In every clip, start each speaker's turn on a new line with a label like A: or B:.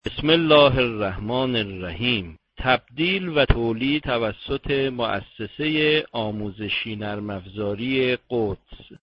A: بسم الله الرحمن الرحیم. تبدیل و تولید توسط مؤسسه آموزشی نرم افزاری قدس.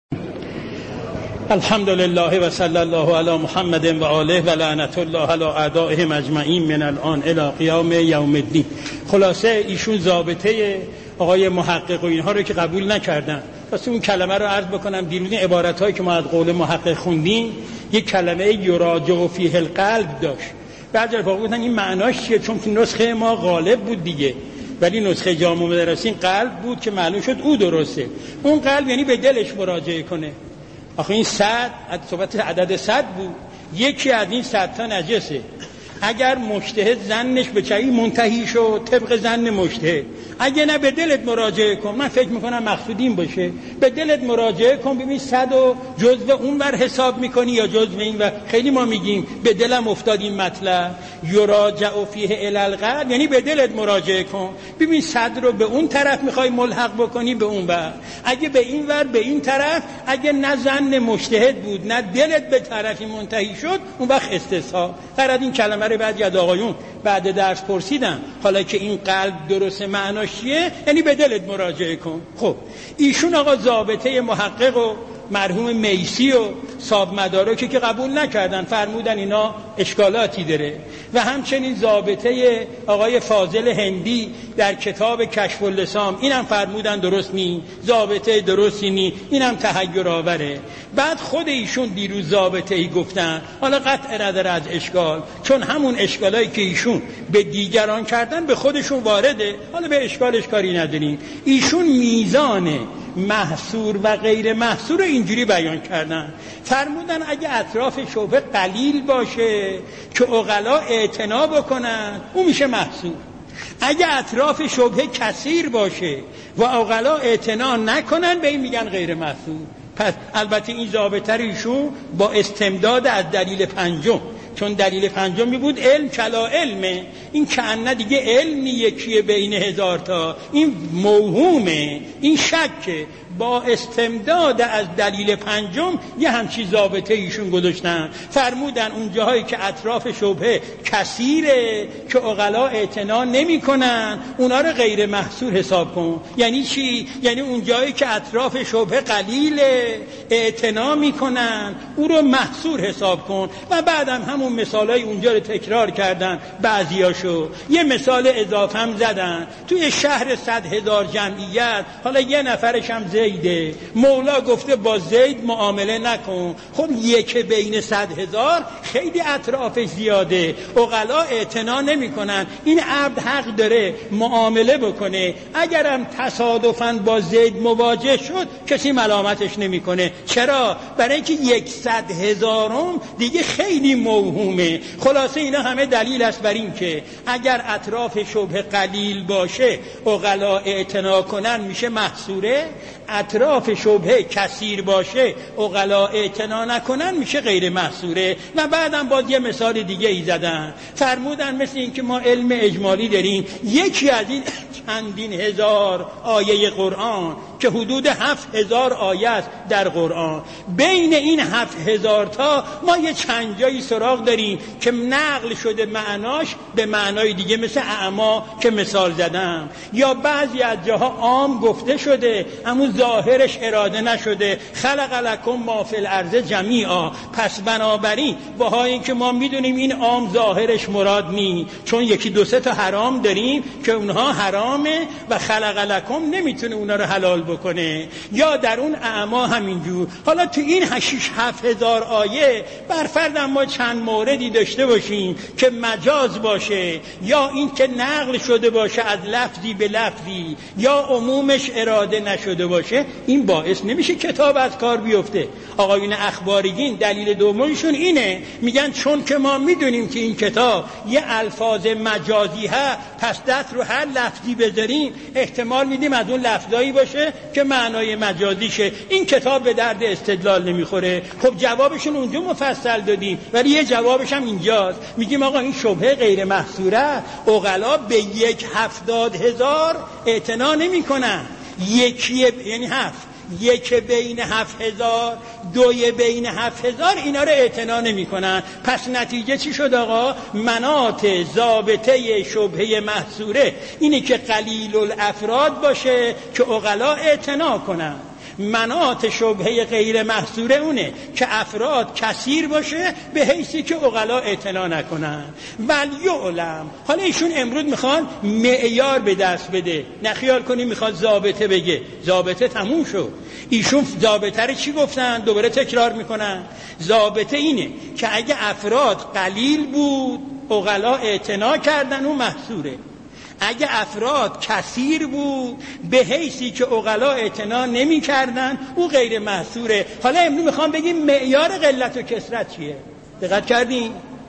B: الحمدلله و صلی الله علی محمد و آله و لعنت الله علی اعدائهم اجمعین من الان الی قیام یوم الدین. خلاصه ایشون ضابطه آقای محقق و اینها رو که قبول نکردن. واسه اون کلمه رو عرض بکنم، دیروز این عبارتایی که ما از قول محقق خوندیم یک کلمه یراجع فیه القلب داشت. بعد رفاقا گفتن این معناش چیه؟ چون که نسخه ما غالب بود دیگه، ولی نسخه جامع مدرسین قلب بود که معلوم شد او درسته. اون قلب یعنی به دلش مراجعه کنه. آخه این 100 صحبت عدد 100 بود، یکی از این 100 تا نجسه. اگر مجتهد ظنش به چی منتهی شد طبق ظن مجتهد، اگه نه به دلت مراجعه کن. من فکر میکنم مقصود این باشه، به دلت مراجعه کن ببین 100 و جزو اون ور حساب میکنی یا جزو این ور. خیلی ما میگیم به دلم افتاد این مطلب، یراجع فیه الی القلب، یعنی به دلت مراجعه کن ببین 100 رو به اون طرف میخوای ملحق بکنی به اون ور، اگه به این ور به این طرف، اگه نه ظن مجتهد بود نه دلت به طرفی منتهی شد اون وقت استثناء. فرض این کلمه رو بعد از آقایون بعد درس پرسیدم، حالا که این قلب درسته معناش چیه؟ یعنی به دلت مراجعه کن. خب ایشون آقا ضابطه محقق و مرحوم میسی و صاحب مدارکی که قبول نکردن، فرمودن اینا اشکالاتی داره. و همچنین ضابطه آقای فاضل هندی در کتاب کشف اللسان، اینم فرمودن درست نی، ضابطه درستی نی، اینم تحیر آوره. بعد خود ایشون دیروز ضابطه‌ای گفتن، حالا قطع نداره از اشکال، چون همون اشکالایی که ایشون به دیگران کردن به خودشون وارده، حالا به اشکالش کاری نداریم. ایشون میزان محصور و غیر محصور رو اینجوری بیان کردن، فرمودن اگه اطراف شبهه قلیل باشه که عقلا اعتنا بکنن اون میشه محصور، اگه اطراف شبهه کثیر باشه و عقلا اعتنا نکنن به این میگن غیر محصور. پس البته این ضابطه ایشون با استمداد از دلیل پنجم، چون دلیل پنجمی بود علم کلا علمه، این کأنه دیگه علمی یکیه بین هزار تا، این موهومه، این شکه. با استمداد از دلیل پنجم یه همچی ضابطه ایشون گذاشتن، فرمودن اون جاهایی که اطراف شبهه کثیره که عقلا اعتنا نمی کنن اونا رو غیر محصور حساب کن. یعنی چی؟ یعنی اون جایی که اطراف شبهه قلیله اعتنا می کنن او رو محصور حساب کن. و بعدم همون مثالای اونجا رو تکرار کردن بعضیاشو. یه مثال اضافه هم زدن، توی شهر 100,000 جمعیت، حالا یه نفرش هم زیده، مولا گفته با زید معامله نکن. خب یک بین 100,000 خیلی اطرافش زیاده، عقلا اعتنا نمی کنن، این عبد حق داره معامله بکنه. اگرم تصادفاً با زید مواجه شد کسی ملامتش نمی کنه. چرا؟ برای اینکه 100,000 دیگه خیلی موهومه. خلاصه اینا همه دلیل است بر این که اگر اطراف شبه قلیل باشه عقلا اعتنا کنن میشه محصوره، اطراف شبهه کثیر باشه عقلا اعتنا نکنن میشه غیر محصوره. و بعدم باز یه مثال دیگه ای زدن، فرمودن مثل این که ما علم اجمالی داریم، یکی از این چندین هزار آیه قرآن که حدود 7,000 آیه است در قرآن، بین این 7,000 تا ما یه چند جایی سراغ داریم که نقل شده معناش به معنای دیگه، مثل اعما که مثال زدم، یا بعضی از جاها عام گفته شده اما ظاهرش اراده نشده، خلق لکم ما فی الارض جمیعا. پس بنابراین با این که ما میدونیم این عام ظاهرش مراد نی، چون یکی دو سه تا حرام داریم که اونها حرامه و خلق لکم نمیتونه اونا رو حلال بکنه، یا در اون اعما همینجور. حالا تو این 7,000 آیه بر فرض ما چند موردی داشته باشیم که مجاز باشه، یا این که نقل شده باشه از لفظی به لفظی، یا عمومش اراده نشده باشه، این باعث نمیشه کتاب از کار بیفته. آقایون اخباریین دلیل دومشون اینه، میگن چون که ما میدونیم که این کتاب یه الفاظ مجازی ها، پس دست رو هر لفظی بذاریم احتمال میدیم از اون لفظایی باشه که معنای مجازیشه، این کتاب به درد استدلال نمیخوره. خب جوابشون اونجا مفصل دادیم، ولی یه جوابش هم اینجاست، میگیم آقا این شبهه غیر محصوره، عقلا به 70,000 اعتنا نمی کنن، یکی یعنی 7 یک بین 7000 دوی بین 7000 اینا رو اعتنا نمی‌کنن. پس نتیجه چی شد آقا؟ مناط ضابطه شبهه محصوره اینه که قلیل الافراد باشه که عقلا اعتنا کنن. مناط شبهه غیر محصوره اونه که افراد کثیر باشه به حیثی که عقلا اعتنا نکنن. ولیعلم، حالا ایشون امروز میخوان معیار به دست بده، نخیال کنی میخواد ضابطه بگه. ضابطه تموم شد. ایشون ضابطه رو چی گفتن؟ دوباره تکرار میکنن. ضابطه اینه که اگه افراد قلیل بود عقلا اعتنا کردن اون محصوره، اگه افراد کثیر بود به حیثی که عقلا اعتنا نمی کردن او غیر محصوره. حالا امروز میخوام بگیم معیار قلت و کثرت چیه؟ دقت کردین؟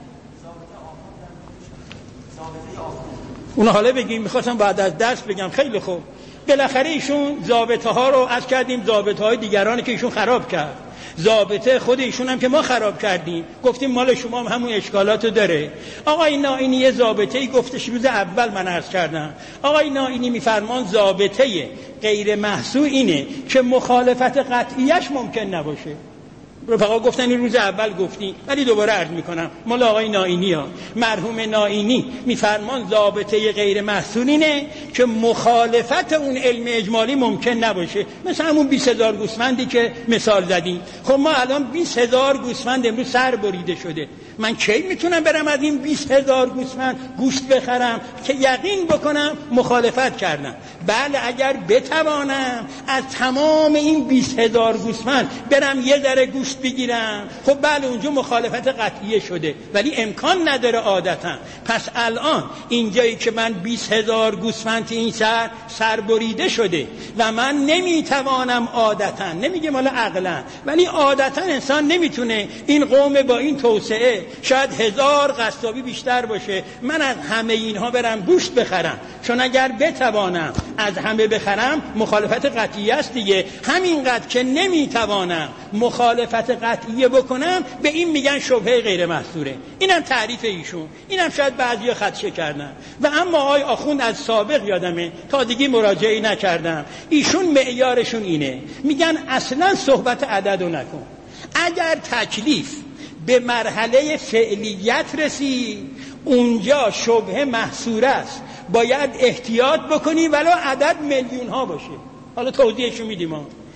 B: اون حالا بگیم، میخواستم بعد از درس بگم. خیلی خوب، بالاخره ایشون ضابطه ها رو از کردیم، ضابطه های دیگرانی که ایشون خراب کرد، ضابطه خود ایشون هم که ما خراب کردیم، گفتیم مال شما هم همون اشکالاتو داره. آقای نائینی یه ضابطه‌ای گفتش روز اول من عرض کردم. آقای نائینی میفرمان ضابطه غیر محصور اینه که مخالفت قطعیش ممکن نباشه. رفقا گفتن این روز اول گفتیم، ولی دوباره عرض میکنم مال آقای نائینی ها. مرحوم نائینی میفرمان ضابطه غیر محصور اینه که مخالفت اون علم اجمالی ممکن نباشه. مثلا همون 20000 گوسفندی که مثال زدیم. خب ما الان 20000 گوسفند امروز سر بریده شده، من کی میتونم برم از این 20000 گوسفند گوشت بخرم که یقین بکنم مخالفت کردم؟ بله اگر بتوانم از تمام این 20000 گوسفند برم یه ذره گوشت بگیرم، خب بله اونجا مخالفت قطعیه شده، ولی امکان نداره عادتا. پس الان اینجایی که من 20000 گوسفند این سر بریده شده و من نمیتوانم عادتا، نمیگه مالا عقلا، ولی عادتا انسان نمیتونه، این قوم با این توسعه شاید 1000 قصابی بیشتر باشه، من از همه اینها برم گوشت بخرم، چون اگر بتوانم از همه بخرم مخالفت قطعیه است دیگه. همینقدر که نمیتوانم مخالفت قطعیه بکنم به این میگن شبهه غیر محصوره. اینم تعریف ایشون، اینم شاید بعضیا خدشه کردن. و اما آقای آخوند از سابق یادمه، تازگی مراجعه نکردم، ایشون معیارشون اینه، میگن اصلا صحبت عددو نکن. اگر تکلیف به مرحله فعلیت رسید اونجا شبهه محصوره است، باید احتیاط بکنی ولو عدد میلیون ها باشه. حالا توضیحشو میدیم.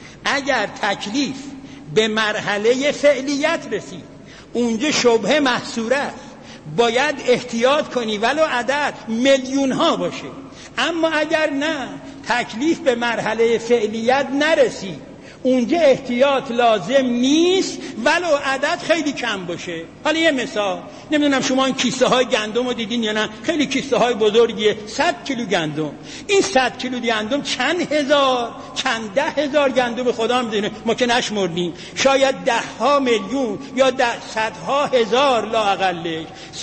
B: اگر تکلیف به مرحله فعلیت رسید اونجا شبهه محصوره است، باید احتیاط کنی ولو عدد میلیون ها باشه. اما اگر نه تکلیف به مرحله فعلیت نرسید اونجا احتیاط لازم نیست ولو عدد خیلی کم باشه. حالا یه مثال، نمیدونم شما این کیسه های گندم رو دیدین یا نه، خیلی کیسه های بزرگیه، 100 کیلو گندم. این 100 کیلو گندم چند هزار چند 10,000 گندم خدا میدونه، ما که نشمردیم، شاید 10 میلیون یا 100 هزار لااقلش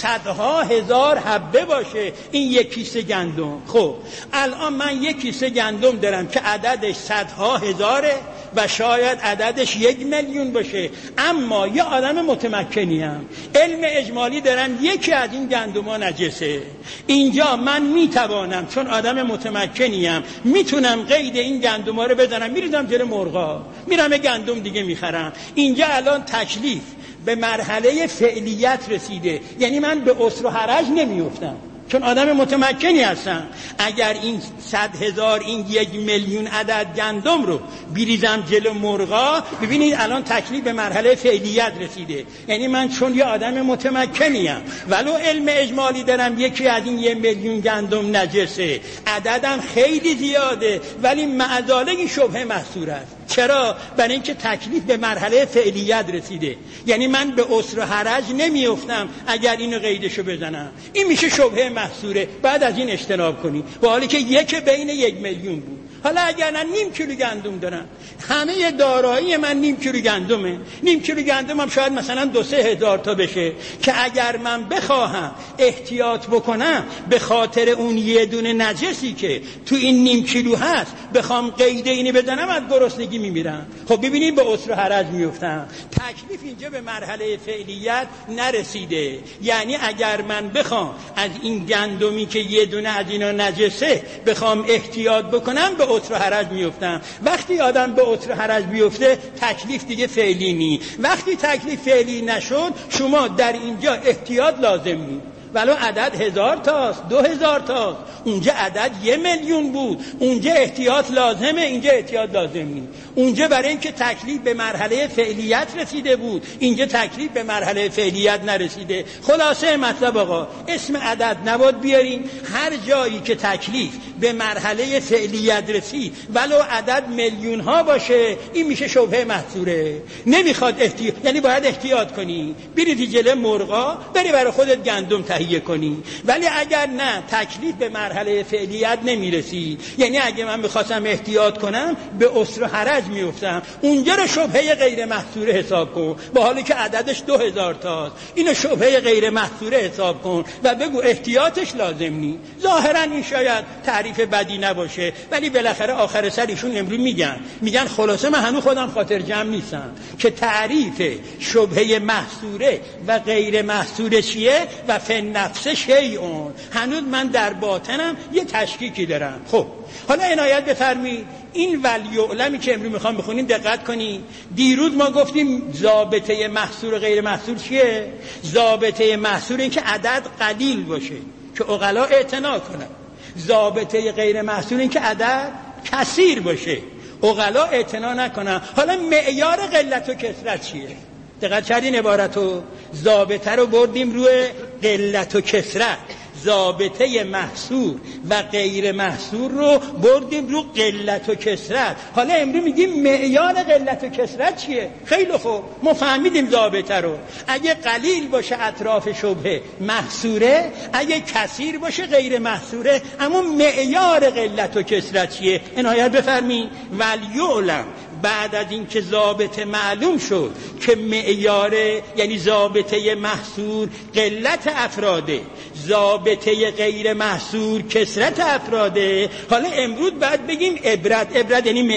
B: 100 هزار حبه باشه این یک کیسه گندم. خب الان من یک کیسه گندم دارم که عددش 100 هزاره و شاید عددش 1 میلیون باشه، اما یه آدم متمکنیم، علم اجمالی دارم یکی از این گندم‌ها نجسه. اینجا من میتوانم چون آدم متمکنیم میتونم قید این گندم‌ها رو بزنم، میریزم جلوی مرغا، میرم یه گندم دیگه میخرم. اینجا الان تکلیف به مرحله فعلیت رسیده، یعنی من به اسر و حرج نمیافتم چون آدم متمکنی هستم. اگر این 100,000 این 1 میلیون عدد گندم رو بریزم جلو مرغا، ببینید الان تکلیف به مرحله فعلیت رسیده، یعنی من چون یه آدم متمکنیم ولو علم اجمالی دارم یکی از این 1 میلیون گندم نجسه، عددم خیلی زیاده ولی معذالگی شبهه محصور است. چرا؟ برای اینکه تکلیف به مرحله فعلیت رسیده، یعنی من به اسر و حرج نمیافتم اگر اینو قیدشو بزنم. این میشه شبهه محصوره، بعد از این اجتناب کنی، با حالی که یک بین 1 میلیون بود. حالا اگر من نیم کیلو گندم دارم، همه دارایی من نیم کیلو گندمه، نیم کیلو گندمم شاید مثلا 2-3 هزار تا بشه، که اگر من بخواهم احتیاط بکنم به خاطر اون یه دونه نجسی که تو این نیم کیلو هست بخوام قید اینی بزنم از گرسنگی میمیرم. خب ببینید به اسر و حرج میافتم. تکلیف اینجا به مرحله فعلیت نرسیده، یعنی اگر من بخوام از این گندمی که یه دونه از اینا نجسه بخوام احتیاط بکنم به عطر و حرج میفتم. وقتی آدم به عطر و حرج بیفته تکلیف دیگه فعلی نی. وقتی تکلیف فعلی نشد شما در اینجا احتیاط لازم نی. ولو عدد 1000 تاست 2000 تاست، اونجا عدد 1,000,000 بود، اونجا احتیاط لازمه، اینجا احتیاط لازم نیست. اونجا برای اینکه تکلیف به مرحله فعلیت رسیده بود، اینجا تکلیف به مرحله فعلیت نرسیده. خلاصه مطلب آقا اسم عدد نباید بیارین. هر جایی که تکلیف به مرحله فعلیت رسید ولو عدد میلیون ها باشه این میشه شبهه محصوره. نمیخواد یعنی باید احتیاط کنی، بری جلوی مرغا بری برای خودت گندم تهیه کنی. ولی اگر نه تکلیف به مرحله فعلیت نمیرسی، یعنی اگه من بخواستم احتیاط کنم به عسر و حرج میفتم، اونجا رو شبهه غیر محصوره حساب کن، با حالی که عددش 2000 تاست. اینو شبهه غیر محصوره حساب کن و بگو احتیاطش لازم نی. ظاهرا این شاید تعریف بدی نباشه، ولی بالاخره آخر سر ایشون امروز میگن خلاصه من هنوز خودم خاطر جمع نیستم که تعریف شبهه محصوره و غیر محصوره چیه و نفس شیئون. هنوز من در باطنم یه تشکیکی دارم. خب حالا عنایت بفرمایید این ولیعلمی که امروز میخوام بخونیم دقت کنید. دیروز ما گفتیم ضابطه محصور و غیر محصور چیه؟ ضابطه محصور این که عدد قلیل باشه که عقلا اعتنا کنن. ضابطه غیر محصور این که عدد کثیر باشه عقلا اعتنا نکنن. حالا معیار قلت و کثرت چیه؟ دقت کردین عبارتو؟ ضابطه رو بردیم روی قلت و کثرت، ضابطه محصور و غیر محصور رو بردیم رو قلت و کثرت. حالا امروز میگیم معیار قلت و کثرت چیه؟ خیلی خوب ما فهمیدیم ضابطه رو. اگه قلیل باشه اطراف شبهه محصوره، اگه کثیر باشه غیر محصوره. اما معیار قلت و کثرت چیه؟ عنایت بفرمایید. ولیعلم بعد از این که ضابطه معلوم شد که معیاره، یعنی ضابطه محصور قلت افراده، ضابطه غیر محصور کثرت افراده. حالا امروز بعد بگیم عبرت یعنی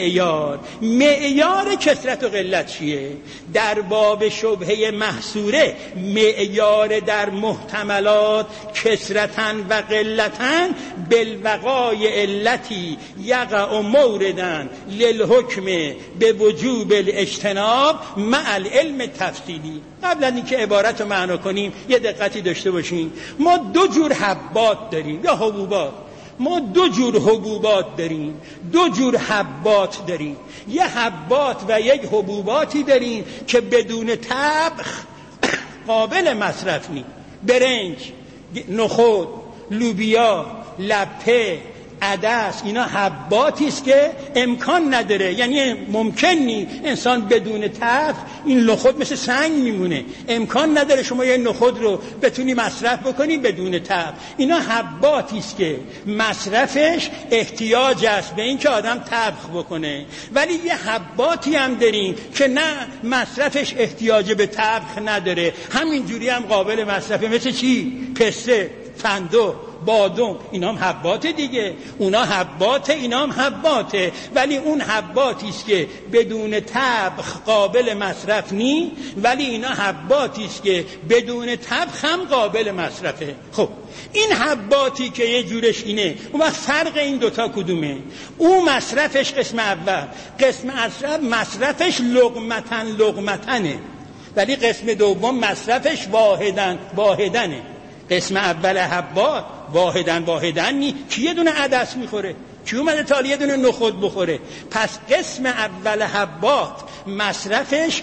B: معیار کثرت و قلت چیه؟ در باب شبهه محصوره معیار در محتملات کثرتن و قلتن بالوقای علتی یقع موردن للحکم به وجوب الاجتناب مع العلم تفصیلی. قبل از اینکه عبارت رو معنا کنیم یه دقتی داشته باشیم. ما دو جور حبات داریم یا حبوبات. ما دو جور حبوبات داریم، دو جور حبات داریم. یه حبات و یک حبوباتی داریم که بدون طبخ قابل مصرف نیست. برنج، نخود، لوبیا، لپه، عدس، اینا حباتی است که امکان نداره، یعنی ممکن نیست انسان بدون طبخ این نخود مثل سنگ میمونه. امکان نداره شما یه نخود رو بتونی مصرف بکنی بدون طبخ. اینا حباتی است که مصرفش احتیاج است به این که آدم طبخ بکنه. ولی یه حباتی هم داریم که نه مصرفش احتیاج به طبخ نداره، همینجوری هم قابل مصرفه. مثل چی؟ پسته، فندق، بادام، اینا هم حبات دیگه. اونا حبات، اینا هم حباته. ولی اون حباتی است که بدون طبخ قابل مصرف نی، ولی اینا حباتی است که بدون طبخ هم قابل مصرفه. خب این حباتی که یه جورش اینه، اون وقت فرق این دوتا کدومه؟ اون مصرفش قسم اول، قسم مصرفش لقمتنه، ولی قسم دوم مصرفش واحدنه. قسم اول حبات واحدن نی. کی یه دونه عدس میخوره؟ کی اومده تا یه دونه نخود بخوره؟ پس قسم اول حبات مصرفش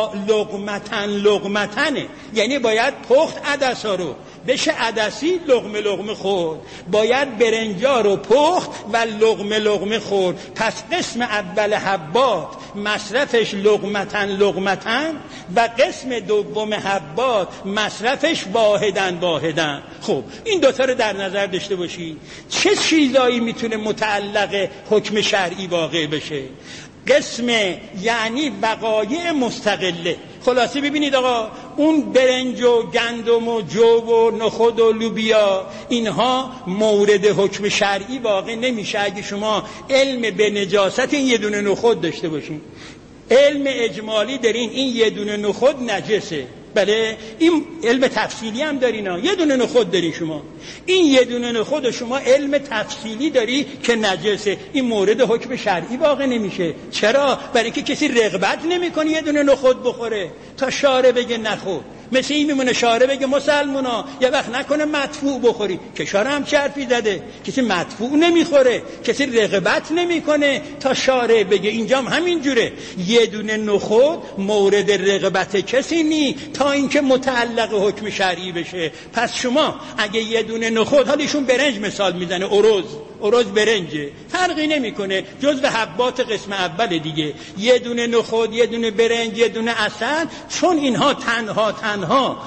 B: لقمتنه، یعنی باید پخت عدسا رو بشه عدسی لقمه خورد، باید برنجا رو پخت و لقمه خورد. پس قسم اول حبات مصرفش لقمتن و قسم دوم حبات مصرفش واحدن. خب این دوتا رو در نظر داشته باشی. چه چیزایی میتونه متعلق حکم شرعی واقع بشه؟ قسم یعنی وقایع مستقله. خلاصه ببینید آقا، اون برنج و گندم و جو و نخود و لوبیا اینها مورد حکم شرعی واقع نمیشه اگه شما علم به نجاست این یه دونه نخود داشته باشین. علم اجمالی دارین این یه دونه نخود نجسه، بله، این علم تفصیلی هم دارین ها. یه دونه نخود داری شما، این یه دونه نخود شما علم تفصیلی داری که نجسه، این مورد حکم شرعی واقع نمیشه. چرا؟ برای اینکه کسی رغبت نمیکنه یه دونه نخود بخوره تا شارع بگه نخور. مثل این میمونه شارع بگه مسلمونا یه وقت نکنه مدفوع بخوری، که شارع هم چرفی زده، کسی مدفوع نمیخوره، کسی رغبت نمیکنه تا شارع بگه. اینجا هم همین جوره، یه دونه نخود مورد رغبت کسی نی تا اینکه متعلق حکم شرعی بشه. پس شما اگه یه دونه نخود، حالا ایشون برنج مثال میزنه، اروز برنجه، فرقی نمیکنه، جزو حبات قسم اول دیگه، یه دونه نخود، یه دونه برنج، یه دونه عسل، چون اینها تنها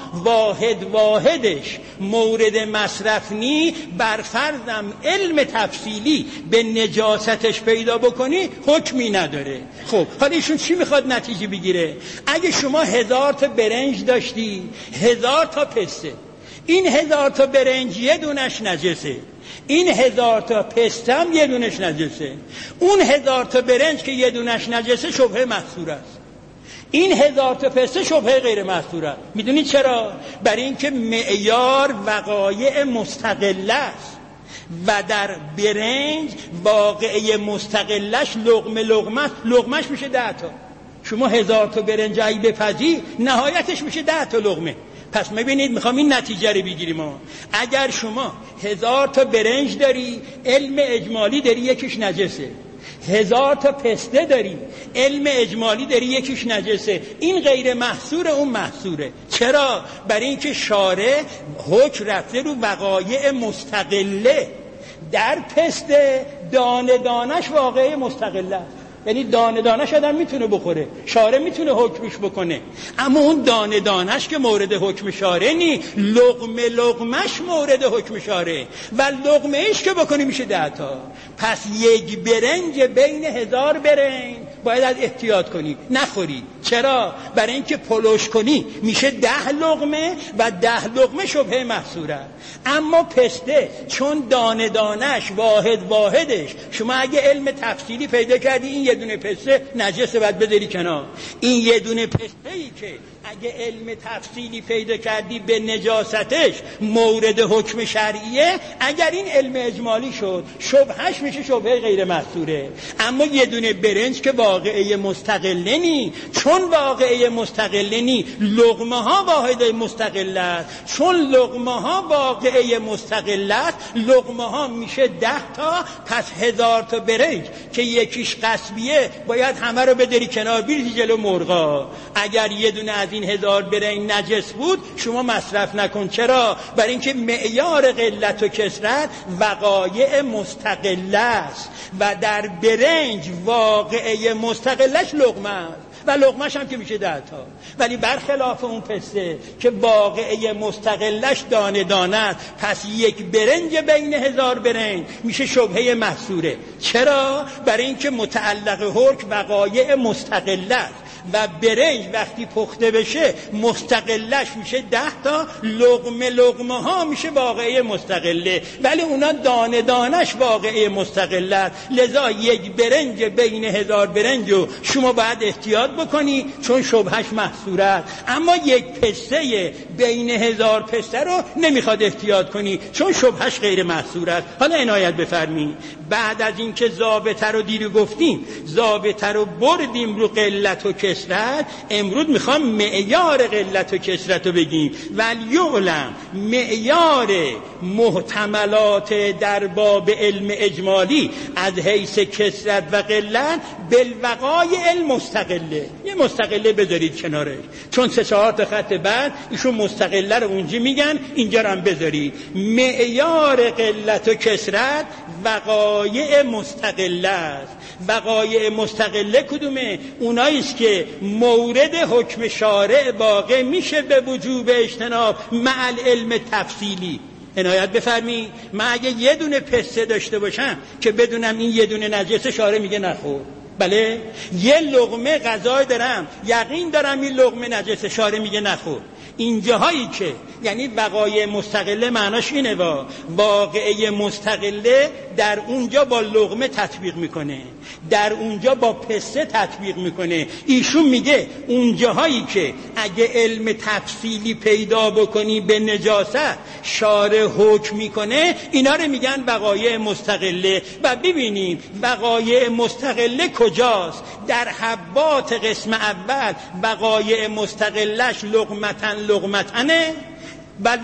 B: واحدش مورد مصرف نی، بر فرضم علم تفصیلی به نجاستش پیدا بکنی حکمی نداره. خب حالا ایشون چی میخواد نتیجه بگیره؟ اگه شما 1000 تا برنج داشتی، 1000 تا پسته، این 1000 تا برنج یه دونش نجسه، این 1000 تا پسته هم یه دونش نجسه، اون 1000 تا برنج که یه دونش نجسه شبهه محصور است، این 1000 تا پسته شبهه غیر محصور است. میدونید چرا؟ برای اینکه معیار وقایع مستقله است و در برنج واقعه مستقلش لقمش میشه 10 تا. شما 1000 تا برنج ای بپزی نهایتش میشه 10 تا لقمه. پس میبینید میخوام این نتیجه رو بگیریم ها. اگر شما 1000 تا برنج داری، علم اجمالی داری یکیش نجسه، 1000 تا پسته داری، علم اجمالی داری یکیش نجسه، این غیر محصور، اون محصوره. چرا؟ برای اینکه شارع حکم رفته رو وقایع مستقله. در پسته دانه دانش واقعه مستقله است، یعنی دانه دانش آدم میتونه بخوره، شارع میتونه حکمش بکنه، اما اون دانه دانش که مورد حکم شارع نی، لقمش مورد حکم شارع و لقمه ایش که بکنی میشه 10 تا. پس یک برنج بین 1000 برنج باید از احتیاط کنی، نخوری. چرا؟ برای اینکه پلوش کنی میشه 10 لقمه و 10 لقمه شبهه محصوره. اما پسته چون دانه دانش واحدش، شما اگه علم تفصیلی پیدا کردی این یه دونه پسته نجسه باید بذاری کنار، این یه دونه پسته‌ای که اگه علم تفصیلی پیدا کردی به نجاستش مورد حکم شرعیه، اگر این علم اجمالی شد شبهش میشه شبهه غیر محصوره. اما یه دونه برنج که واقعه مستقله نی، چون واقعه مستقله نی لقمه ها واحده مستقله است، چون لقمه ها واقعه مستقله است لقمه ها میشه 10 تا. پس 1000 تا برنج که یکیش قصبیه باید همه رو بدری کنار بریزی جلو مرغا. اگر یه دونه از این 1000 برنج نجس بود شما مصرف نکن. چرا؟ برای اینکه معیار قلت و کثرت وقایع مستقله است و در برنج واقعه مستقلش لقمه است و لقمش هم که میشه 10 تا. ولی برخلاف اون پسته که واقعه مستقلش دانه دانه است، پس یک برنج بین 1000 برنج میشه شبهه محصوره. چرا؟ برای اینکه متعلق حکم وقایع مستقله است و برنج وقتی پخته بشه مستقلش میشه 10 تا، لقمه ها میشه واقعه مستقله، ولی اونا دانه دانش واقعه مستقله. لذا یک برنج بین 1000 برنج رو شما باید احتیاط بکنی چون شبهش محصوره است. اما یک پسته بین 1000 پسته رو نمیخواد احتیاط کنی چون شبهش غیر محصوره است. حالا عنایت بفرمایید، بعد از اینکه ضابطه رو دیرو گفتیم، ضابطه رو بردیم رو قلت و کثرت، امروز میخوام معیار قلت و کثرت رو بگیم. ولیعلم معیار محتملات در باب علم اجمالی از حیث کثرت و قلت بالوقایع المستقله. یه مستقله بذارید کنارش، چون 3-4 تا خط بعد ایشون مستقله رو اونجا میگن، اینجا رو هم بذارید. معیار قلت و کثرت وقایع مستقله است. وقایع مستقله کدومه؟ اوناییست که مورد حکم شارع واقع میشه به وجوب اجتناب مع العلم تفصیلی. عنایت بفرمی، من اگه یه دونه پسته داشته باشم که بدونم این یه دونه نجسه، شارع میگه نخور. بله، یه لقمه غذا دارم یقین دارم این لقمه نجسه، شارع میگه نخور. اینجاهایی که یعنی وقایع مستقله معناش اینه واقعه مستقله در اونجا با لقمه تطبیق میکنه، در اونجا با پسته تطبیق میکنه. ایشون میگه اونجاهایی که اگه علم تفصیلی پیدا بکنی به نجاست شارع حکم میکنه، اینا رو میگن وقایع مستقله. و ببینیم وقایع مستقله کجاست. در حبات قسم اول وقایع مستقلش لقمتن و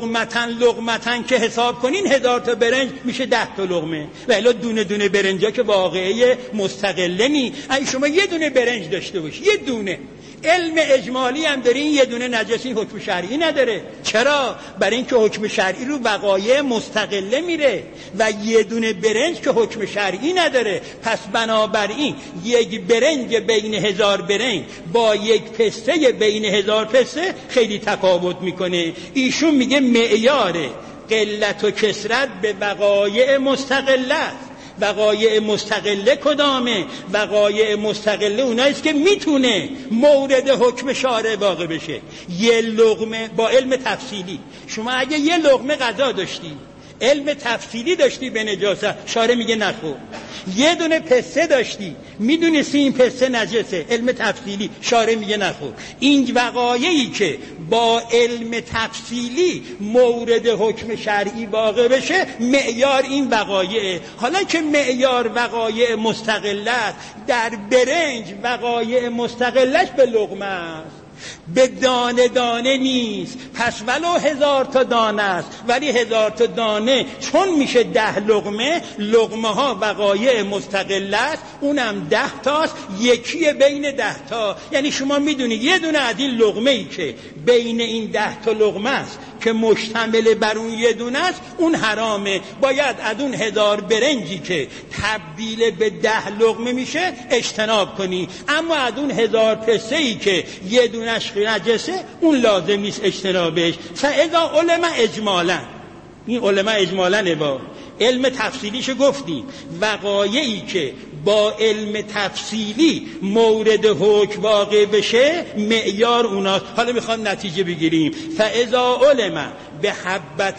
B: لقمتن که حساب کنین 1000 تا برنج میشه 10 تا لقمه. و الا دونه دونه برنجا که واقعه مستقله نی. اگه شما یه دونه برنج داشته باشی، یه دونه علم اجمالی هم داری، این یه دونه نجسی حکم شرعی نداره. چرا؟ برای اینکه حکم شرعی رو وقایع مستقله میره و یه دونه برنج که حکم شرعی نداره. پس بنابراین یک برنج بین 1000 برنج با یک پسته بین 1000 پسته خیلی تفاوت میکنه. ایشون میگه معیار قلت و کثرت به وقایع مستقله است. وقایع مستقله کدامه؟ وقایع مستقله اوناییست که میتونه مورد حکم شارع واقع بشه. یه لقمه با علم تفصیلی، شما اگه یه لقمه غذا داشتی، علم تفصیلی داشتی به نجاست، شارع میگه نخور. یه دونه پسته داشتی، میدونستی این پسته نجسه، علم تفصیلی، شارع میگه نخور. این وقایعی که با علم تفصیلی مورد حکم شرعی واقع بشه، معیار این وقایع. حالا که معیار وقایع مستقله است، در برنج وقایع مستقلش به لقمه است، به دانه دانه نیست. پس ولو 1000 تا دانه است، ولی 1000 تا دانه چون میشه 10 لقمه، لقمه ها وقایع مستقله است، اونم 10 تاست، یکیه بین 10 تا. یعنی شما میدونید یه دونه از این لقمه ای که بین این 10 تا لقمه است که مشتمل بر اون یه دونه است، اون حرامه. باید از اون 1000 برنجی که تبدیل به 10 لقمه میشه اجتناب کنی. اما از اون 1000 پسته ای که یه دونش نجسه، اون لازم نیست اجتنابش. فاذا علم اجمالا، این علم اجمالا با علم تفصیلیشو گفتیم، وقایعی که با علم تفصیلی مورد حکم واقع بشه معیار اوناست. حالا میخوام نتیجه بگیریم. فاذا علم به حبت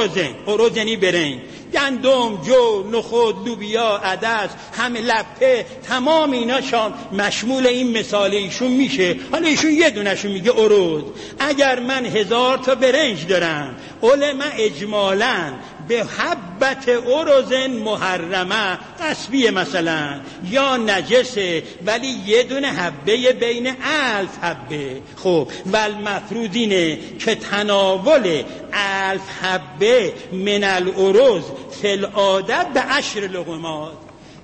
B: ارز یعنی برنج، گندم، جو، نخود، لوبیا، عدس، همه لپه، تمام اینا شام مشمول این مثال ایشون میشه. حالا ایشون یه دونشون میگه ارز. اگر من 1000 تا برنج دارم، علم اجمالاً به حبت ارز محرمه، قصبیه مثلا یا نجسه، ولی یه دونه حبه بین 1000 حبه. خب والمفروض اینه که تناول 1000 حبه من الارز فی العادت به 10 لقمات.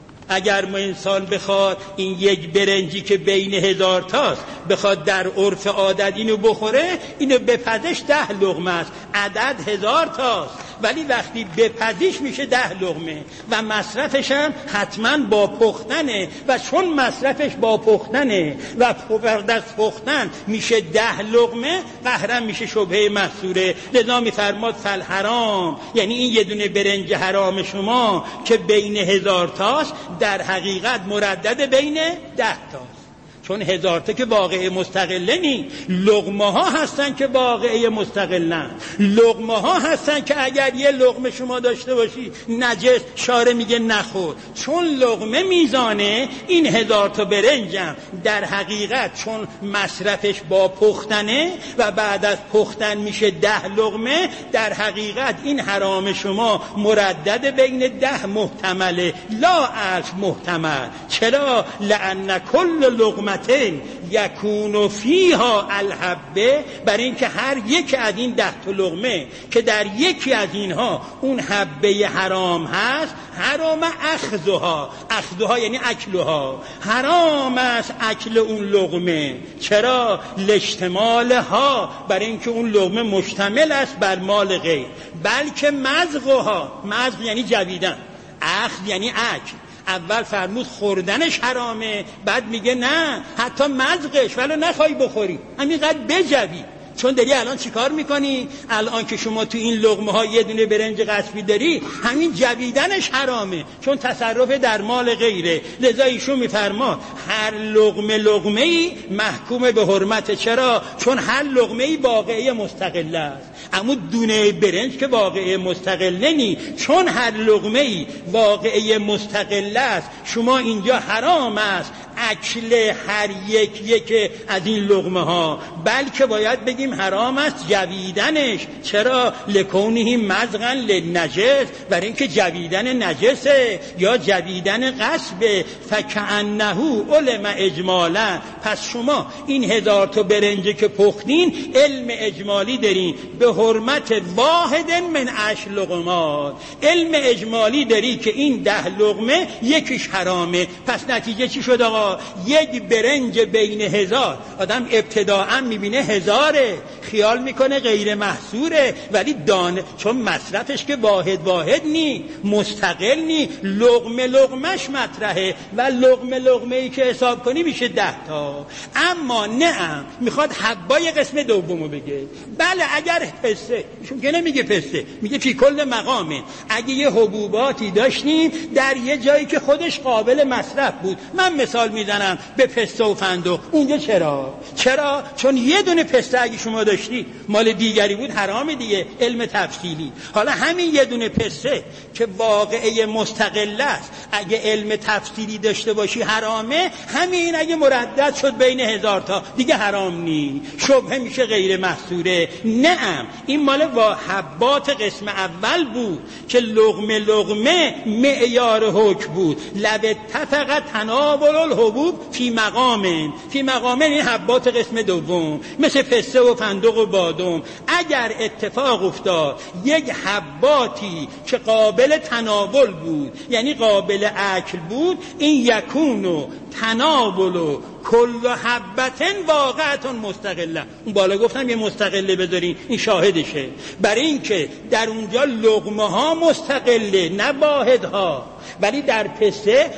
B: اگر ما انسان بخواد این یک برنجی که بین 1000 تاست بخواد در عرف عادت اینو بخوره، اینو بپزش 10 لقمه است. عدد 1000 تاست، ولی وقتی بپزیش میشه 10 لقمه و مصرفش هم حتما با پختنه. و چون مصرفش با پختنه و بعد از پختن میشه 10 لقمه، قهرم میشه شبهه محصوره. لذا میفرماد فالحرام، یعنی این یه دونه برنج حرام شما که بین 1000 تاست، در حقیقت مردد بین 10 تاست. چون 1000 تا که واقعه مستقله نی، لقمه ها هستن که واقعه مستقلن. لقمه ها هستن که اگر یه لقمه شما داشته باشی نجس، شارع میگه نخور. چون لقمه میزانه، این 1000 تا برنجم در حقیقت چون مصرفش با پختنه و بعد از پختن میشه 10 لقمه، در حقیقت این حرام شما مردد بین 10 محتمله، لا 1000 محتمل. چرا؟ لأن کل لقمه یکون فیها الحبه، برای اینکه هر یک از این 10 تا لقمه که در یکی از اینها اون حبه حرام هست، حرام اخذها یعنی اکلها، حرام است اکل اون لقمه. چرا؟ لاشتمالها، برای اینکه اون لقمه مشتمل است بر مال غیر. بلکه مضغها، مضغ یعنی جویدن، اخذ یعنی اکل. اول فرمود خوردنش حرامه، بعد میگه نه حتی مضغش، ولو نخوای بخوری، همینقدر بجوی. چون داری الان چیکار میکنی؟ الان که شما تو این لقمه ها یه دونه برنج غصبی داری، همین جویدنش حرامه، چون تصرف در مال غیره. لذا ایشون میفرما هر لقمه ای محکوم به حرمت. چرا؟ چون هر لقمه ای واقعه مستقله است، اما دونه برنج که واقعه مستقله نی. چون هر لقمه ای واقعه مستقله است، شما اینجا حرام است اکل هر یک از این لقمه ها، بلکه باید بگیم حرام است جویدنش. چرا؟ لکونه مزغا للنجس، برای اینکه جویدن نجسه یا جویدن غصبه. فکأنه علم اجمالا، پس شما این 1000 تا برنج که پختین علم اجمالی دارین به حرمت واحد من 10 لقمات. علم اجمالی داری که این 10 لقمه یکیش حرامه. پس نتیجه چی شد آقا؟ یک برنج بین 1000 آدم ابتداعا میبینه 1000، خیال میکنه غیر محصوره، ولی دانه چون مصرفش که واحد نی، مستقل نی، لقمهش مطرحه و لقمه ای که حساب کنی میشه 10 تا. اما نه میخواد حبای قسم دومو بگه. بله اگر پسته، ایشون که نمیگه پسته، میگه فی کل مقامه، اگه یه حبوباتی داشتیم در یه جایی که خودش قابل مصرف بود، من مثال میزنم به پسته و فندق، اونجا چرا؟ چون یه دونه پسته اگه شما داشتی مال دیگری بود حرام دیگه، علم تفصیلی. حالا همین یه دونه پسته که واقعه مستقل است اگه علم تفصیلی داشته باشی حرامه، همین اگه مردد شد بین 1000 تا دیگه حرام نی، شبهه میشه غیر محصوره. نه این مال حبات قسم اول بود که لقمه معیار حکم بود. لو اتفق تناول الحبوب فی مقامن این حبات قسم دوم مثل پسته و فندق و بادام. اگر اتفاق افتاد یک حباتی که قابل تناول بود، یعنی قابل اکل بود، این یکونو تناولو کل حبتن واقعتون مستقله. اون بالا گفتم یه مستقله بذارین، این شاهدشه، برای اینکه در اونجا لقمه ها مستقله نه واحدها، ولی در پسته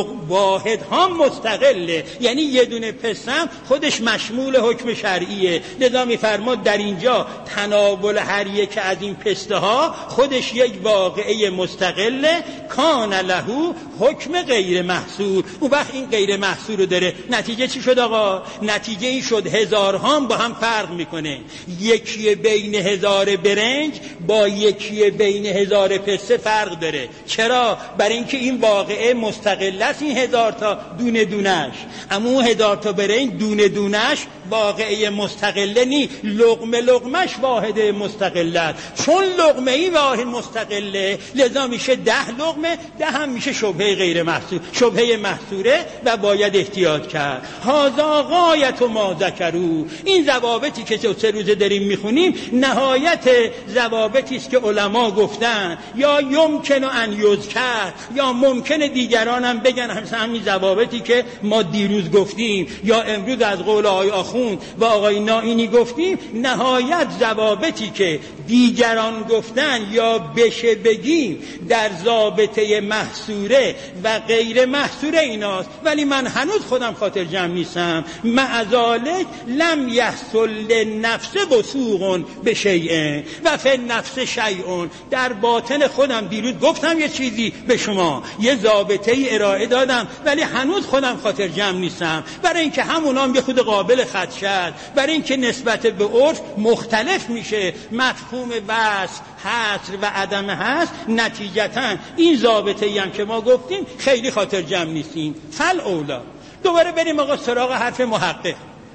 B: واحدها مستقله، یعنی یه دونه پسته خودش مشمول حکم شرعیه. لذا میفرماد در اینجا تناول هر یک از این پسته ها خودش یک واقعه مستقله، کان له حکم غیر محصور. اون وقت این غیر محصور رو داره. نتیجه چی شد آقا؟ نتیجه این شد 1000 ها با هم فرق میکنه، یکی بین 1000 برنج با یکی بین 1000 پسته فرق داره. چرا؟ برای اینکه این واقعه مستقل است، این 1000 تا دونه دونش، اما اون 1000 تا برنج دونه دونش واقعه مستقله نی، لقمهش واحده مستقله. چون لقمه ای واحد مستقله، لذا میشه 10 لقمه، 10 هم میشه شبهه غیر محصور، شبهه محصوره و باید احتیاط کرد. هذا غایت ما ذکروا. این ضوابطی که 3 روزه داریم میخونیم نهایت ضوابطی است که علما گفتن، یا یمکن ان یذکر، یا ممکنه دیگران هم بگن همین ضوابطی که ما دیروز گفتیم یا امروز از قول آقای آخوند و آقای نائینی گفتیم. نهایت ضوابطی که دیگران گفتن یا بشه بگیم در ضابطه محصوره و غیر محصوره ایناست، ولی من هنوز خودم خاطر جمع نیستم. معذالک لم یحصل لنفس وسوق بشیء و فی النفس شیء. در باطن خودم دیروز گفتم یه چیزی به شما، یه ضابطه ای ارائه دادم، ولی هنوز خودم خاطر جمع نیستم، برای اینکه همونام یه خود قابل خدشت، برای اینکه نسبت به عرف مختلف میشه، مفهوم وصف حصر و عدم هست. نتیجتا این ضابطه ای هم که ما گفتیم خیلی خاطر جمع نیستیم. فل اولا دوباره بریم آقا سراغ حرف محقق.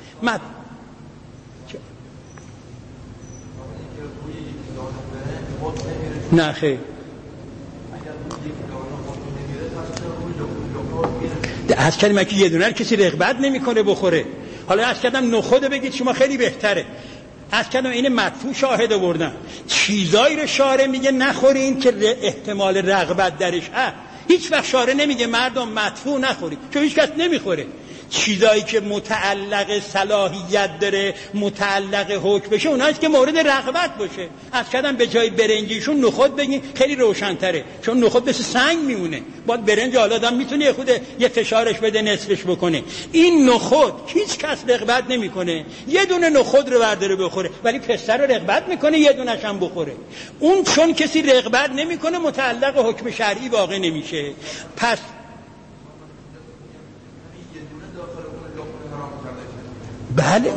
B: نه خیر، از کلمه که یه دونه کسی رغبت نمیکنه بخوره. حالا از کردم نخوده بگید شما خیلی بهتره. از کردم این مدفوع شاهد آوردن، چیزایی رو شارع میگه نخورین که احتمال رغبت درش هست. هیچ وقت شارع نمیگه مردم مدفوع نخورید، چون هیچ کس نمیخوره. چیزایی که متعلق صلاحیت داره، متعلق حکم بشه، اوناست که مورد رغبت باشه. از کردم به جای برنجیشون نخود بگین، خیلی روشن‌تره، چون نخود مثل سنگ میمونه. بعد برنج حالا آدم میتونه یه فشارش بده، نصفش بکنه. این نخود هیچ کس رغبت نمیکنه یه دونه نخود رو برداره بخوره، ولی پسر رو رغبت میکنه یه دونه‌ش هم بخوره. اون چون کسی رغبت نمیکنه متعلق حکم شرعی واقع نمیشه. پس بله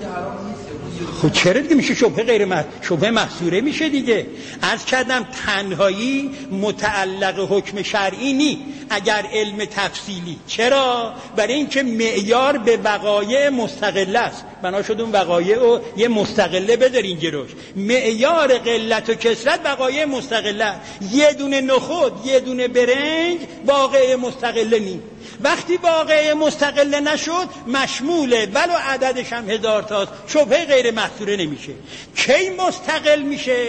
B: خب چرا دیگه میشه شبهه محصوره میشه دیگه. عرض کردم تنهایی متعلق حکم شرعی نی، اگر علم تفصیلی. چرا؟ برای اینکه معیار به وقایع مستقله است، بنا شد اون وقایع رو یه مستقله بذارین جلوش. معیار قلت و کثرت وقایع مستقله. یه دونه نخود یه دونه برنج واقع مستقله نی. وقتی واقع مستقله نشد مشموله، ولو عددش هم 1000 تاست، شبهه غیر محصوره نمیشه. کی مستقل میشه؟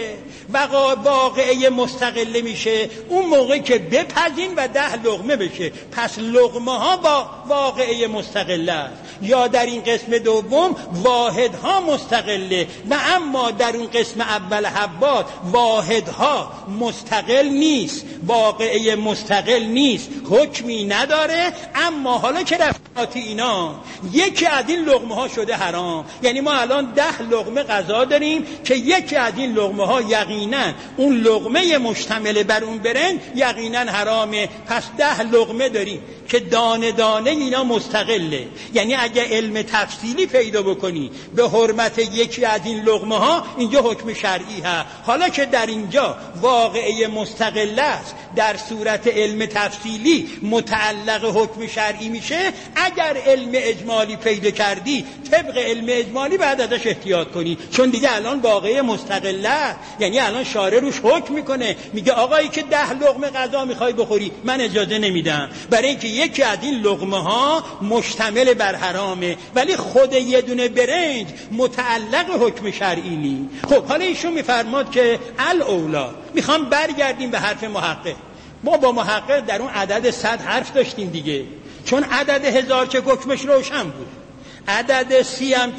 B: واقعه مستقله میشه اون موقع که بپزین و 10 لقمه بشه. پس لقمه ها با واقعه مستقله است. یا در این قسم دوم واحدها مستقله و اما در اون قسم اول حبات واحدها مستقل نیست، واقعه مستقل نیست، حکمی نداره. اما حالا که رفعات اینا یکی از این لقمه ها شده حرام، یعنی ما الان 10 لقمه غذا داریم که یکی از این لقمه ها یقینا اون لقمه مشتمل بر اون برنج یقینا حرامه. پس 10 لقمه داریم که دانه دانه اینا مستقله. یعنی اگه علم تفصیلی پیدا بکنی به حرمت یکی از این لقمه ها، اینجا حکم شرعی هست. حالا که در اینجا واقعه مستقله است، در صورت علم تفصیلی متعلق حکم شرعی میشه. اگر علم اجمالی پیدا کردی طبق علم اجمالی بعد ازش احتیاط کنی، چون دیگه الان واقعه مستقله، یعنی الان شارع روش حکم میکنه، میگه آقایی که 10 لقمه غذا میخوای بخوری من اجازه نمیدم، برای اینکه یکی از این لقمه ها مشتمل بر حرامه، ولی خود یه دونه برنج متعلق حکم شرعی نی. خب حالا ایشون میفرماد که الاولا. میخوام برگردیم به حرف محقق. ما با محقق در اون عدد 100 حرف داشتیم دیگه، چون عدد 1000 که حکمش روشن بود، عدد 30 هم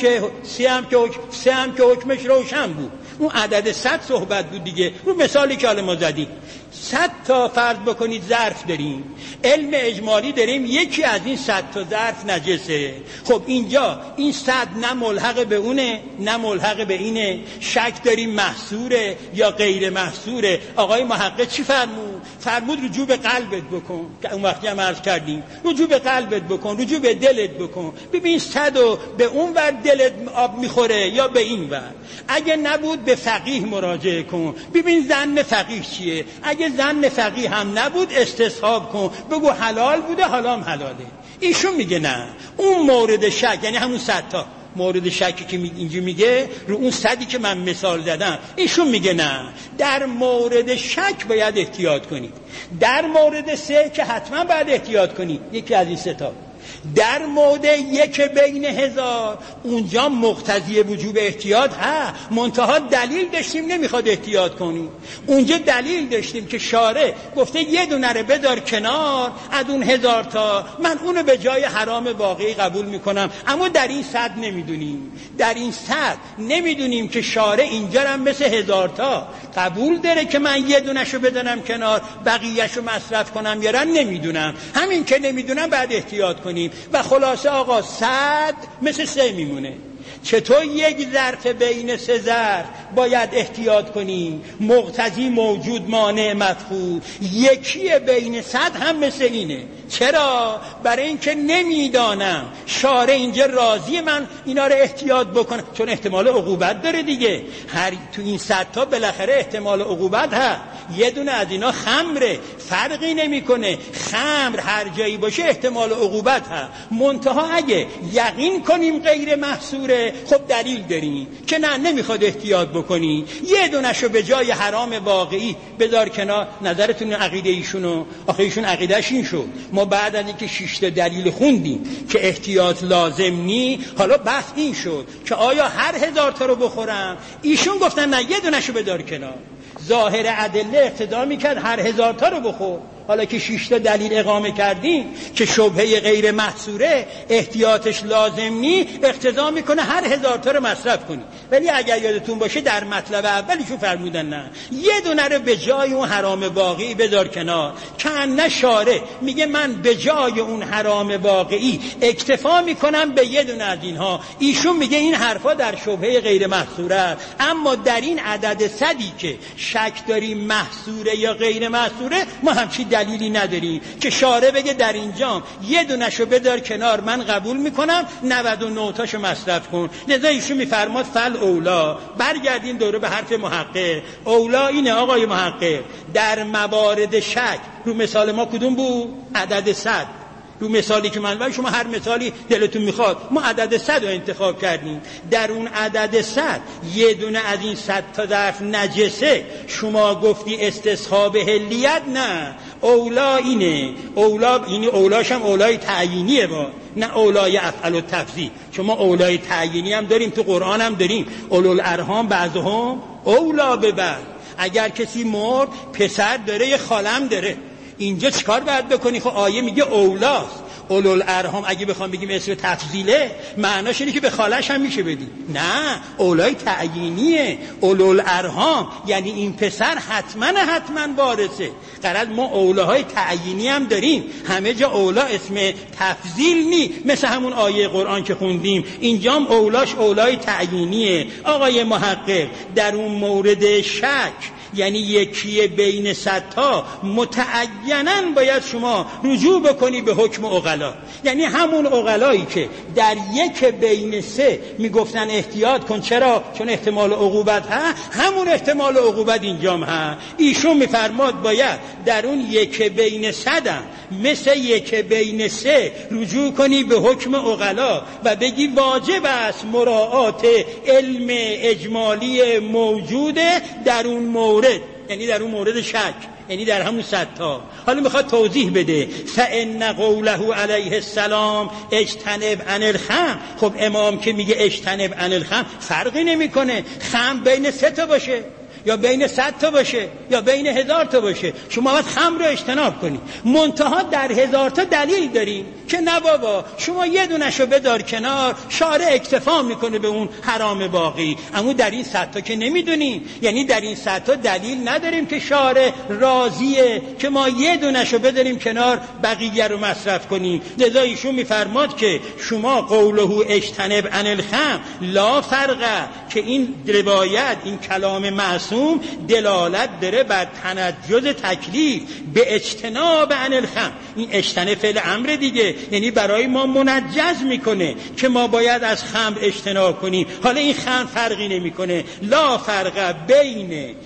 B: که حکمش روشن بود، اون عدد 100 صحبت بود دیگه. رو مثالی که حالا ما زدیم 100 تا فرض بکنید ظرف داریم، علم اجمالی داریم یکی از این 100 تا ظرف نجسه. خب اینجا این 100 نه ملحق به اونه نه ملحق به اینه، شک داریم محصوره یا غیر محصوره. آقای محقق چی فرمود رجوع به قلبت بکن، که اون وقتی هم عرض کردیم رجوع به قلبت بکن، رجوع به دلت بکن، ببین 100 به اون ور دلت آب میخوره یا به این ور. اگه نبود به فقیه مراجعه کن، ببین ظن فقیه چیه. اگه ظن فقیه هم نبود استصحاب کن، بگو حلال بوده حالا هم حلاله. ایشون میگه نه، اون مورد شک، یعنی همون 100 تا مورد شکی که اینجا میگه رو اون 100ی که من مثال زدم، ایشون میگه نه، در مورد شک باید احتیاط کنی. در مورد 3 که حتما باید احتیاط کنی، یکی از این 3 تا. در مورد 1 بین 1000 اونجا مقتضی وجوب احتیاط منتها دلیل داشتیم نمیخواد احتیاط کنی. اونجا دلیل داشتیم که شارع گفته یه دونه رو بذار کنار از اون 1000 تا، من اونو به جای حرام واقعی قبول میکنم. اما در این 100 نمیدونیم، در این 100 نمیدونیم که شارع اینجا هم مثل 1000 تا قبول داره که من یه دونهشو بدنم کنار بقیهشو مصرف کنم یا نمیدونم. همین که نمیدونم بعد احتیاط کنیم. و خلاصه آقا 100 مثل 3 میمونه. چطور یک ظرف بین 3 ظرف باید احتیاط کنیم؟ مقتضی موجود مانع مدخول. یکی بین 100 هم مثل اینه. چرا؟ برای اینکه نمیدانم شارع اینجا راضی من اینا رو احتیاط بکنم، چون احتمال عقوبت داره دیگه. هر تو این 100 تا بالاخره احتمال عقوبت هست. یه دونه از اینا خمره، فرقی نمیکنه، خمر هر جایی باشه احتمال عقوبت هست. منتها اگه یقین کنیم غیر محصوره، خب دلیل داریم که نه نمیخواد احتیاط بکنی، یه دونهشو به جای حرام واقعی بذار کنار. نظرتون عقیده ایشونو، آخه ایشون عقیدهش این شد. ما بعد از اینکه 6 تا دلیل خوندیم که احتیاط لازم نی، حالا بحث این شد که آیا هر 1000 تا رو بخورم؟ ایشون گفتن نه، یه دونهشو بذار کنار. ظاهر ادله اقتضا میکرد هر 1000 تا رو بخور. حالا که 6 تا دلیل اقامه کردیم که شبهه غیر محصوره احتیاطش لازم نی، اقتضا میکنه هر 1000 تا رو مصرف کنی. ولی اگر یادتون باشه در مطلب اولیشون فرمودن نه، یه دونه رو به جای اون حرام واقعی بذار کنار. کأن شارع میگه من به جای اون حرام واقعی اکتفا میکنم به یه دونه از اینها. ایشون میگه این حرفا در شبهه غیر محصوره، اما در این عدد 100ی که شک داریم محصوره یا غیر محصوره ما همچی دلیلی نداریم که شارع بگه در اینجا یه دونه‌شو بدار کنار، من قبول میکنم 99 تاشو مصرف کن. لذا ایشون میفرماد فل اولا. برگردیم دوره به حرف محقق. اولا اینه آقای محقق، در موارد شک رو مثال ما کدوم بود؟ عدد 100. رو مثالی که من شما هر مثالی دلتون میخواد، ما عدد 100 رو انتخاب کردیم. در اون عدد 100 یه دونه از این 100 تا ظرف نجسه، شما گفتی استصحاب حلیت، نه اولا اینه. اولا اینی، اولاش هم اولای تعیینیه، با نه اولای افعل و تفضیل. شما اولای تعیینی هم داریم، تو قرآن هم داریم، اولوالارحام بعضهم اولا به بعض. اگر کسی مرد پسر داره یه خالم داره، اینجا چیکار باید بکنی؟ خب آیه میگه اولاست. اولوالارحام اگه بخوام بگیم اسم تفضیله معناش اینه که به خالش هم میشه بدی. نه، اولای تعیینیه. اولوالارحام یعنی این پسر حتما وارثه. قرار ما اولاهای تعیینی هم داریم، همه جا اولا اسم تفضیل نی، مثل همون آیه قرآن که خوندیم اینجا هم اولاش اولای تعیینیه. آقای محقق در اون مورد شک یعنی یکی بین 100 تا متعیناً باید شما رجوع بکنی به حکم عقلا. یعنی همون عقلایی که در یک بین 3 میگفتن احتیاط کن، چرا؟ چون احتمال عقوبت هست، همون احتمال عقوبت اینجام هست. ایشون میفرماد باید در اون یک بین 100 مثل یک بین 3 رجوع کنی به حکم عقلا و بگی واجب است مراعات علم اجمالی موجوده در اون مورد، یعنی در اون مورد شک، یعنی در همون 100 تا. حالا میخواد توضیح بده فإن قوله علیه السلام اجتنب عن الخمر. خب امام که میگه اجتنب عن الخمر فرقی نمیکنه خمر بین 3 تا باشه یا بین 100 تا باشه یا بین 1000 تا باشه، شما باید خمر رو اجتناب کنی. منتها در 1000 تا دلیل داریم که نه بابا شما یه دونشو بدار کنار، شارع اکتفا میکنه به اون حرام باقی. اما در این 100 تا که نمیدونیم، یعنی در این 100 تا دلیل نداریم که شارع راضیه که ما یه دونشو بداریم کنار بقیه رو مصرف کنیم. لذا ایشون میفرماد که شما قوله اجتنب عن الخمر لا فرقه، که این روایت، این کلام معصوم دلالت داره بر تنجز تکلیف به اجتناب عن الخمر. این اجتناب فعل امر دیگه، یعنی برای ما منجز میکنه که ما باید از خمر اجتناب کنیم. حالا این خمر فرقی نمیکنه، لا فرق بین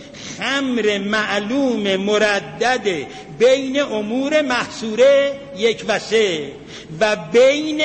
B: خمر معلوم مردد بین امور محصوره 1 و 3 و بین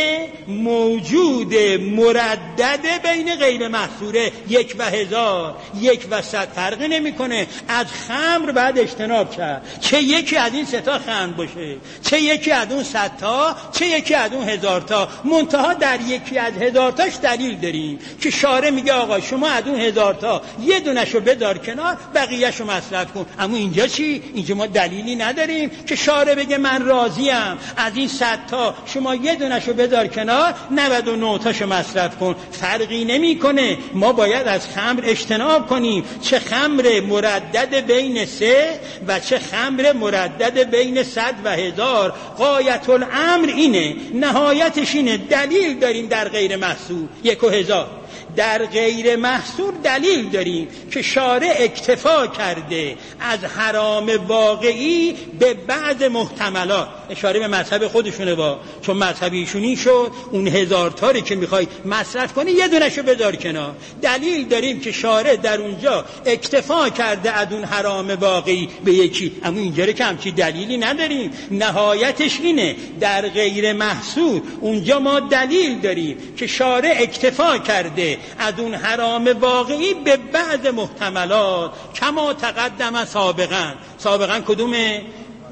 B: موجود مردد بین غیر محصوره 1 و 1000 1 و 100 فرقی نمیکنه. از خمر بعد اجتناب کرد، چه یکی از این 3 تا خمر باشه، چه یکی از اون 100 تا، چه یکی از اون 1000 تا. منتها در یکی از 1000 تاش دلیل داریم که شارع میگه آقا شما از اون 1000 تا یه دونشو بدار کنار، بقیه‌شو مصرف کن. اما اینجا چی؟ اینجا ما دلیلی نداریم که شارع بگه من راضیم از این 100 تا شما یه دونشو بدار کنار، 99 تاشو مصرف کن. فرقی نمیکنه، ما باید از خمر اجتناب کنیم، چه خمر مردد بین 3 و چه خمر مردد بین 100 و 1000. غایت الامر اینه، نهایتش اینه. دلیل داریم در غیر محصور 1 و 1000. در غیر محصور دلیل داریم که شارع اکتفا کرده از حرام واقعی به بعض محتملات. اشاره به مذهب خودشونه، با چون مذهب ایشونی شد اون 1000 تاری که میخوای مصرف کنی یه دونشو بدار کنار. دلیل داریم که شارع در اونجا اکتفا کرده از اون حرام واقعی به یکی. اما اینجا که همچی دلیلی نداریم. نهایتش اینه در غیر محصور اونجا ما دلیل داریم که شارع اکتفا کرده از اون حرام واقعی به بعض محتملات، کما تقدم سابقا. سابقا کدومه؟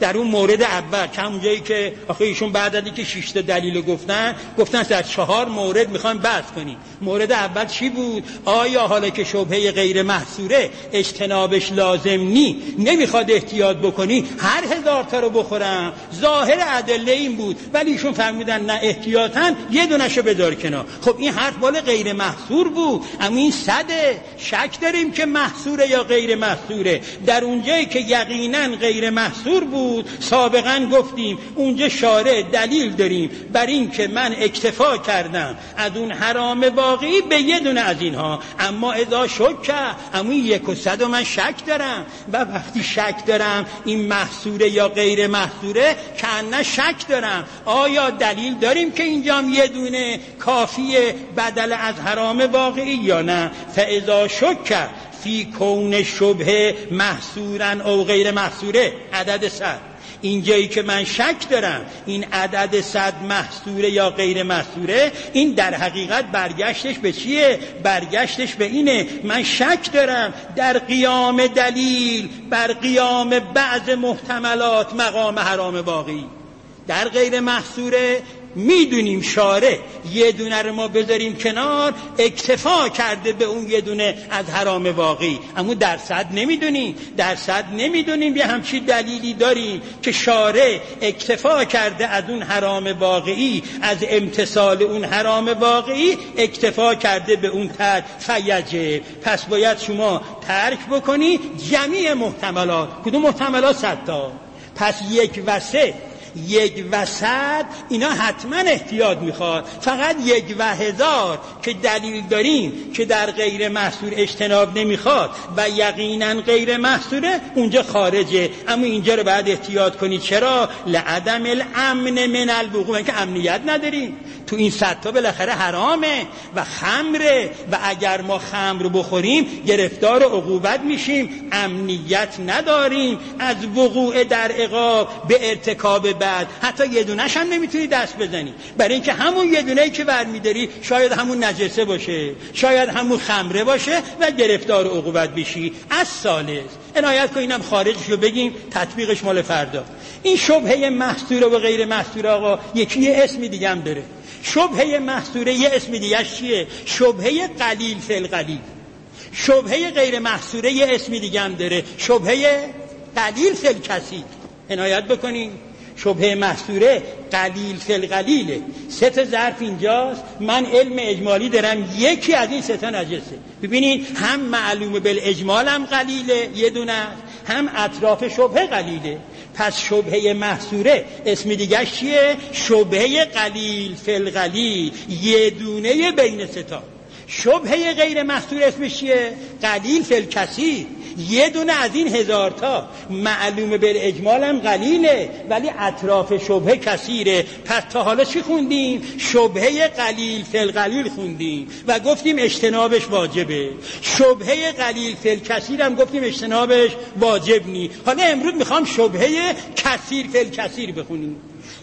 B: در اون مورد اول که همون جایی که آخه ایشون بعد از اینکه 6 تا دلیل گفتن در 4 مورد میخوایم بحث کنیم. مورد اول چی بود؟ آیا حالا که شبهه غیر محصوره اجتنابش لازم نی، نمیخواد احتیاط بکنی هر 1000 تا رو بخورم؟ ظاهر ادله این بود، ولی ایشون فهمیدن نه، احتیاطاً یه دونهشو بذار کنار. خب این حرف مال غیر محصور بود، اما این صده شک داریم که محصوره یا غیر محصوره. در اونجایی که یقینا غیر محصور بود سابقا گفتیم اونجا شارع دلیل داریم بر این که من اکتفا کردم از اون حرام واقعی به یه دونه از اینها، اما اذا شک، اما 100 من شک دارم. و وقتی شک دارم این محصوره یا غیر محصوره کنه شک دارم آیا دلیل داریم که اینجا هم یه دونه کافیه بدل از حرام واقعی یا نه. فاذا شک فی کون شبه محصورن او غیر محصوره، عدد 100. اینجایی که من شک دارم این عدد 100 محصوره یا غیر محصوره، این در حقیقت برگشتش به چیه؟ برگشتش به اینه من شک دارم در قیام دلیل بر قیام بعض محتملات مقام حرام واقعی. در غیر محصوره میدونیم شارع یه دونه رو ما بذاریم کنار، اکتفا کرده به اون یه دونه از حرام واقعی، اما درصد نمیدونیم یه همچی دلیلی داریم که شارع اکتفا کرده از اون حرام واقعی، از امتصال اون حرام واقعی اکتفا کرده به اون ترک فیجب. پس باید شما ترک بکنی جمیع محتملات. کدوم محتملات؟ 100 تا. پس 1 و 3 1 و 100 اینا حتما احتیاط میخواد. فقط 1 و 1000 که دلیل داریم که در غیر محصور اجتناب نمیخواد و یقینا غیر محصوره، اونجا خارجه. اما اینجا رو باید احتیاط کنی. چرا؟ لعدم الامن من الوقوع، که امنیت نداریم. تو این 100 تا بالاخره حرامه و خمره و اگر ما خمر بخوریم گرفتار عقوبت میشیم، امنیت نداریم از وقوع در عقاب به ارتکاب بعد. حتی یه دونه‌ش هم نمیتونی دست بزنی، برای اینکه همون یه دونه‌ای که برمی‌داری شاید همون نجسه باشه، شاید همون خمره باشه و گرفتار عقوبت بشی. از ثالث عنایت کن، اینم خارجش رو بگیم، تطبیقش مال فردا. این شبهه محصوره و غیر محصوره آقا یکی یه اسمی دیگه هم داره. شبهه محصوره یه اسم دیگه چیه؟ شبهه قلیل فی القلیل. شبهه غیر محصوره یه اسم دیگه هم داره، شبهه قلیل فی الکثیر. عنایت بکنین، شبهه محصوره قلیل فی القلیله. 3 تا ظرف اینجاست، من علم اجمالی دارم یکی از این 3 تا نجسه. ببینین هم معلومه بالاجمال هم قلیله یه دونه، هم اطراف شبهه قلیله. پس شبهه محصوره اسم دیگه چیه؟ شبهه قلیل فی القلیل، یه دونه بین 3 تا. شبهه غیر محصور اسمش چیه؟ قلیل فی الکثیر، یه دونه از این 1000 تا. معلومه بالاجمال هم قلیله ولی اطراف شبهه کثیره. پس تا حالا چی خوندیم؟ شبهه قلیل فی القلیل خوندیم و گفتیم اجتنابش واجبه. شبهه قلیل فی الکثیر هم گفتیم اجتنابش واجب نی. حالا امروز میخوام شبهه کثیر فی الکثیر بخونیم.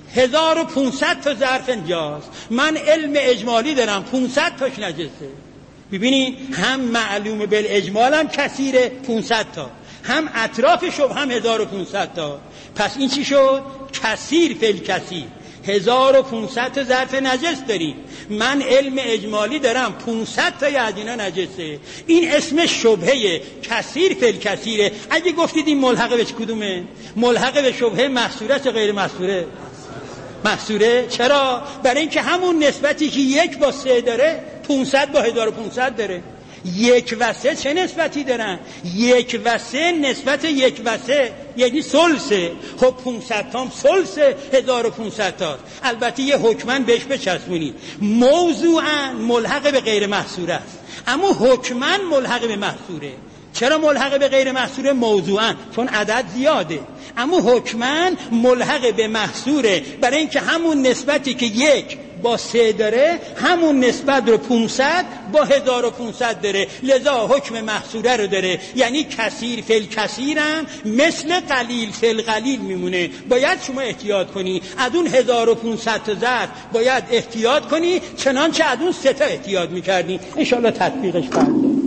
B: 1500 تا ظرف اینجاست، من علم اجمالی دارم 500 تاش نجسه. ببینین هم معلومه بالاجمال هم کثیره 500 تا، هم اطراف شبه هم 1500 تا. پس این چی شد؟ کثیر فی الکثیر. 1500 تا ظرف نجس داریم، من علم اجمالی دارم 500 تا از اینا نجسه. این اسم شبهه کثیر فی الکثیره. اگه گفتید این ملحق به کدومه؟ ملحق به شبهه محصوره یا غیر محصوره؟ محصوره. چرا؟ برای اینکه همون نسبتی که 1 با 3 داره 500 با 1500 داره. 1 و 3 چه نسبتی دارن؟ 1 و 3 نسبت 1 و 3 یعنی ثلثه. خب 500 تا هم ثلثه 1500 تا. البته یه حکمن بهش بچسبونید، موضوعاً ملحق به غیر محصوره است، اما حکمن ملحق به محصوره. چرا ملحق به غیر محصوره؟ موضوعاً چون عدد زیاده، اما حکماً ملحق به محصوره برای اینکه همون نسبتی که 1 با 3 داره همون نسبت رو 500 با 1500 داره، لذا حکم محصوره رو داره. یعنی کثیر فی الکثیر هم مثل قلیل فی القلیل میمونه. باید شما احتیاط کنی، از اون 1500 تا ظرف باید احتیاط کنی چنانچه از اون 3 تا احتیاط میکردی. انشاءالله تطبیقش فردا.